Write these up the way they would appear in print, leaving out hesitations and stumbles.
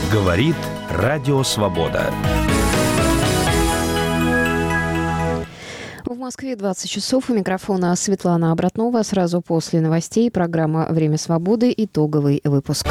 Говорит Радио Свобода. В Москве 20 часов. У микрофона Светлана Обратнова. Сразу после новостей программа «Время свободы». Итоговый выпуск.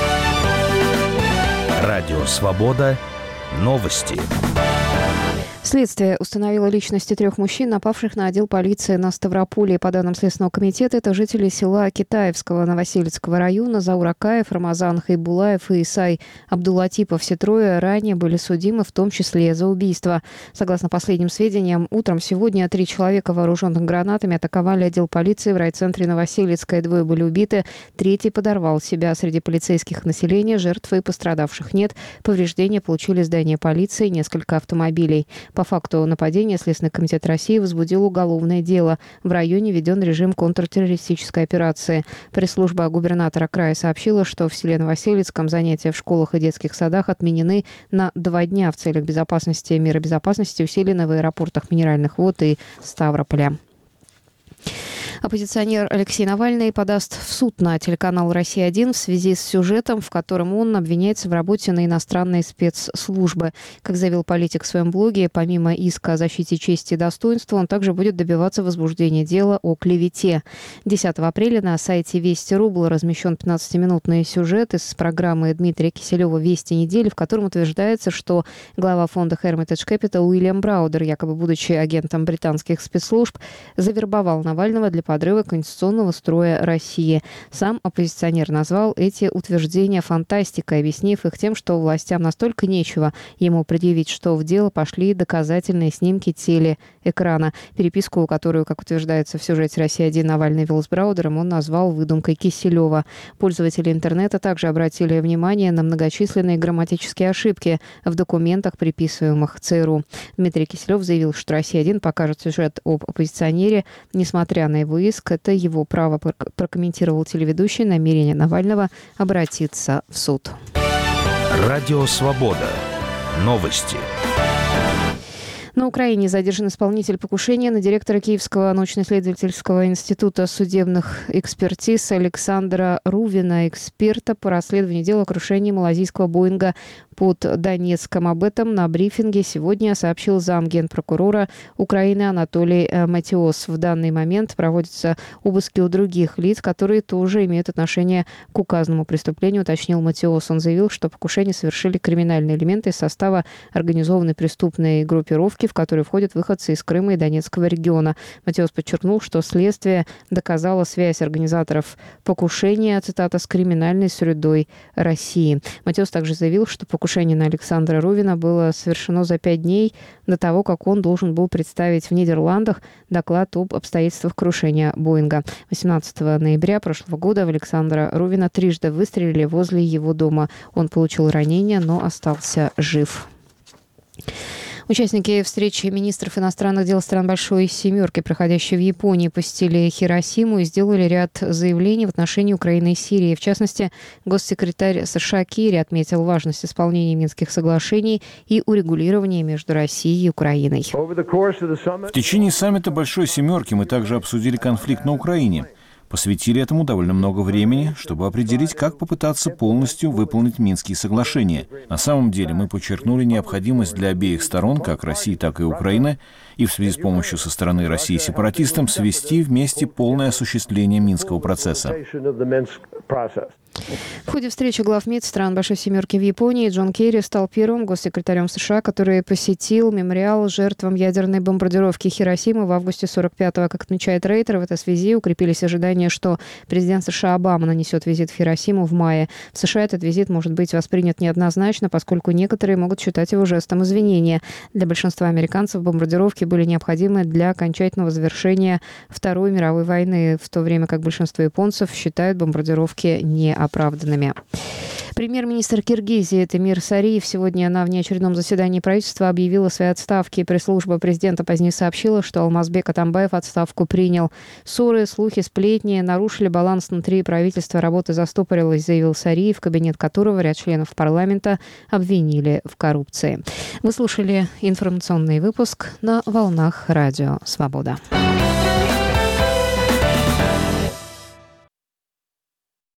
Радио Свобода. Новости. Следствие установило личности 3 мужчин, напавших на отдел полиции на Ставрополе. По данным Следственного комитета, это жители села Китаевского Новосельцкого района Заур Акаев, Рамазан Хайбулаев и Исай Абдулатипов. Все 3 ранее были судимы, в том числе за убийство. Согласно последним сведениям, утром сегодня 3 человека, вооруженных гранатами, атаковали отдел полиции в райцентре Новоселицкое. 2 были убиты, 3 подорвал себя. Среди полицейских населения жертв и пострадавших нет. Повреждения получили здание полиции, несколько автомобилей. По факту нападения Следственный комитет России возбудил уголовное дело. В районе введен режим контртеррористической операции. Пресс-служба губернатора края сообщила, что в селе Новоселицком занятия в школах и детских садах отменены на 2 дня в целях безопасности. Меры безопасности усилены в аэропортах Минеральных вод и Ставрополя. Оппозиционер Алексей Навальный подаст в суд на телеканал «Россия-1» в связи с сюжетом, в котором он обвиняется в работе на иностранные спецслужбы. Как заявил политик в своем блоге, помимо иска о защите чести и достоинства, он также будет добиваться возбуждения дела о клевете. 10 апреля на сайте Вести.ру был размещен 15-минутный сюжет из программы Дмитрия Киселева «Вести недели», в котором утверждается, что глава фонда Hermitage Capital Уильям Браудер, якобы будучи агентом британских спецслужб, завербовал Навального для подрыва конституционного строя России. Сам оппозиционер назвал эти утверждения фантастикой, объяснив их тем, что властям настолько нечего ему предъявить, что в дело пошли доказательные снимки телеэкрана. Переписку, которую, как утверждается в сюжете «Россия-1», Навальный вел с Браудером, он назвал выдумкой Киселева. Пользователи интернета также обратили внимание на многочисленные грамматические ошибки в документах, приписываемых ЦРУ. Дмитрий Киселев заявил, что «Россия-1» покажет сюжет об оппозиционере, несмотря на его иск. Это его право, прокомментировал телеведущий намерение Навального обратиться в суд. Радио Свобода. Новости. На Украине задержан исполнитель покушения на директора Киевского научно-исследовательского института судебных экспертиз Александра Рувина, эксперта по расследованию дела о крушении малазийского Боинга под Донецком. Об этом на брифинге сегодня сообщил замгенпрокурора Украины Анатолий Матиос. В данный момент проводятся обыски у других лиц, которые тоже имеют отношение к указанному преступлению, уточнил Матиос. Он заявил, что покушение совершили криминальные элементы из состава организованной преступной группировки, в которую входят выходцы из Крыма и Донецкого региона. Матиос подчеркнул, что следствие доказало связь организаторов покушения, цитата, с криминальной средой России. Матиос также заявил, что покушение на Александра Рувина было совершено за 5 дней до того, как он должен был представить в Нидерландах доклад об обстоятельствах крушения Боинга. 18 ноября прошлого года в Александра Рувина трижды выстрелили возле его дома. Он получил ранения, но остался жив. Участники встречи министров иностранных дел стран Большой Семерки, проходящей в Японии, посетили Хиросиму и сделали ряд заявлений в отношении Украины и Сирии. В частности, госсекретарь США Керри отметил важность исполнения Минских соглашений и урегулирования между Россией и Украиной. В течение саммита Большой Семерки мы также обсудили конфликт на Украине. Посвятили этому довольно много времени, чтобы определить, как попытаться полностью выполнить Минские соглашения. На самом деле мы подчеркнули необходимость для обеих сторон, как России, так и Украины, и в связи с помощью со стороны России сепаратистам свести вместе полное осуществление Минского процесса. В ходе встречи глав МИД стран Большой Семерки в Японии Джон Керри стал первым госсекретарем США, который посетил мемориал жертвам ядерной бомбардировки Хиросимы в августе 1945-го. Как отмечает Рейтер, в этой связи укрепились ожидания, что президент США Обама нанесет визит в Хиросиму в мае. В США этот визит может быть воспринят неоднозначно, поскольку некоторые могут считать его жестом извинения. Для большинства американцев бомбардировки были необходимы для окончательного завершения Второй мировой войны, в то время как большинство японцев считают бомбардировки неоправданными. Премьер-министр Киргизии Темир Сариев сегодня на внеочередном заседании правительства объявил о своей отставке. Пресс-служба президента позднее сообщила, что Алмазбек Атамбаев отставку принял. Ссоры, слухи, сплетни нарушили баланс внутри правительства. Работа застопорилась, заявил Сариев, кабинет которого ряд членов парламента обвинили в коррупции. Вы слушали информационный выпуск на волнах Радио Свобода.